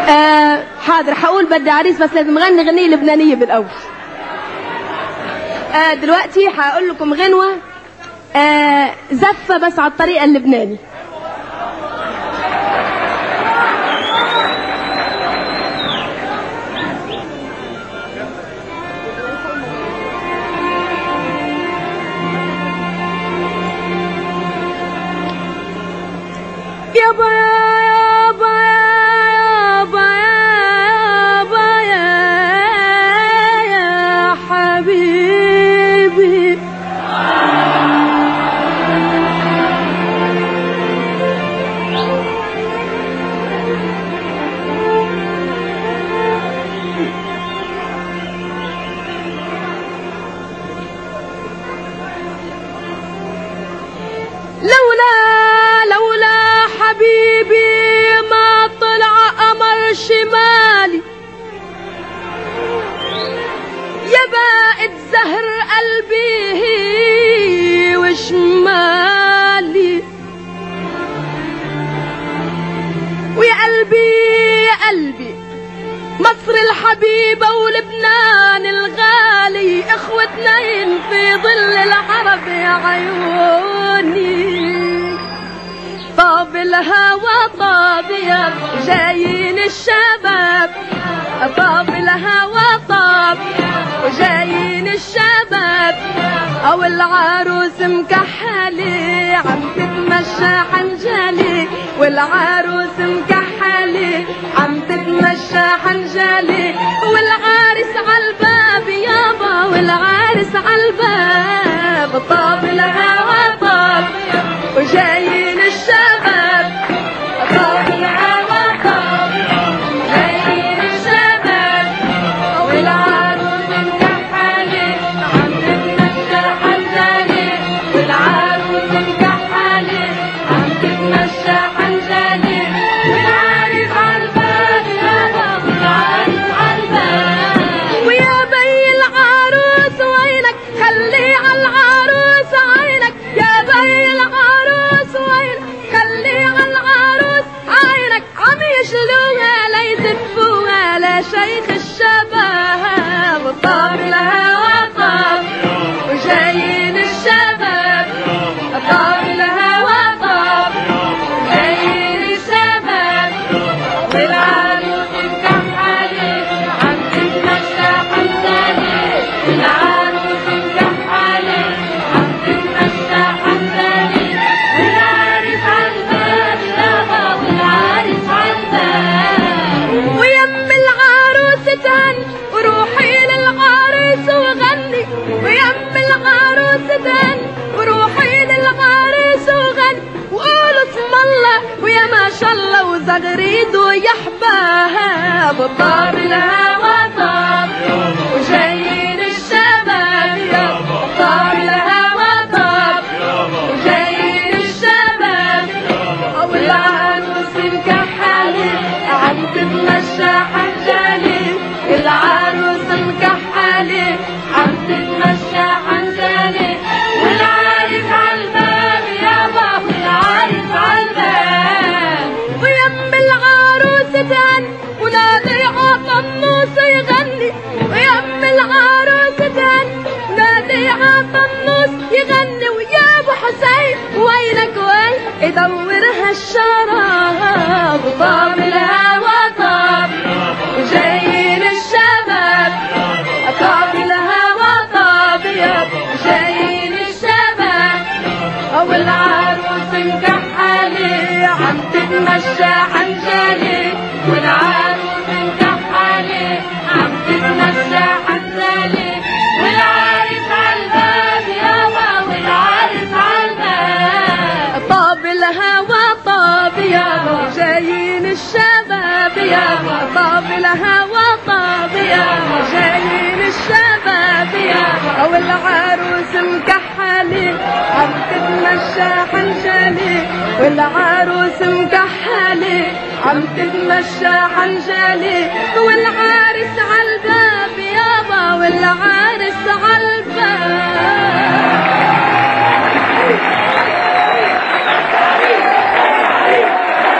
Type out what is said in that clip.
حاضر هقول بدي عريس، بس لازم غني غنية لبنانية بالأول. دلوقتي هقول لكم غنوة زفة بس على الطريقة اللبناني. يابا يابا يابا يابا يا حبيبي، لولا حبيبي ما طلع قمر شمالي، يا بائد زهر قلبي وشمالي، ويا قلبي يا قلبي مصر الحبيبة ولبنان الغالي، اخوتنين في ظل العرب يا عيوني. طاب الهوى طاب يا جايين الشباب، طاب الهوى طاب وجايين الشباب، او العروس مكحلي عم تتمشى حنجالي، والعروس مكحلي عم تتمشى حنجالي، والعارس عالباب يابا والعارس عالباب. طاب الهوى طاب وجايين الشباب، طاب الهوى طاب جايين الشباب، والعروس مكحلي عم تتمشى حنجالي، والعروس مكحلي عم تتمشى حنجالي، والعارس عالباب يابا والعارس عالباب. ويا بي العروس وينك خلي عالعروس عينك، يا بي العروس وينك خلي عالعروس عينك، عم يشلوها ليزفوها لشيخ الشباب. طاب الهوى طاب وجايين الشباب، طاب الهوى طاب وجايين الشباب، والعروس مكحلي عم تتمشى حنجالي، والعروس مكحلي عم تتمشى حنجالي، والعارس عالباب يابا والعارس عالباب. ويم العروس تهن وروحي للعريس وغني، ويم العروس تهن وروحي للعريس وغني، وقولوا اسم الله ويا ما شاء الله وزغريد ويحباب. طاب الهوى طاب وجايين الشباب يابا، طاب الهوى طاب وجايين الشباب، والعروس مكحلي عم تتمشى حنجالي، العروس مكحلي عم تتمشى حنجالي، والعارس عالباب يابا والعارس عالباب. ويم العروس تهن ونادي عطنوس يغني، ويم العروس تهن ونادي عطنوس يغني، ويا ابو حسين وينك وين يدورها الشراب. طاب الهوى طاب وجايين الشباب، طاب الهوى طاب يابا وجايين الشباب، والعروس مكحلي عم تتمشى حنجالي، والعروس مكحلي عم تتمشى حنجالي، والعارس عالباب يابا والعارس عالباب. طاب الهوى طاب يابا جايين الشباب يابا، طاب الهوى طاب يابا جايين الشباب يابا، والعروس مكحلي عم تتمشى حنجالي، والعروس مكحلي عم تتمشى حنجالي، والعارس عالباب يابا والعارس عالباب.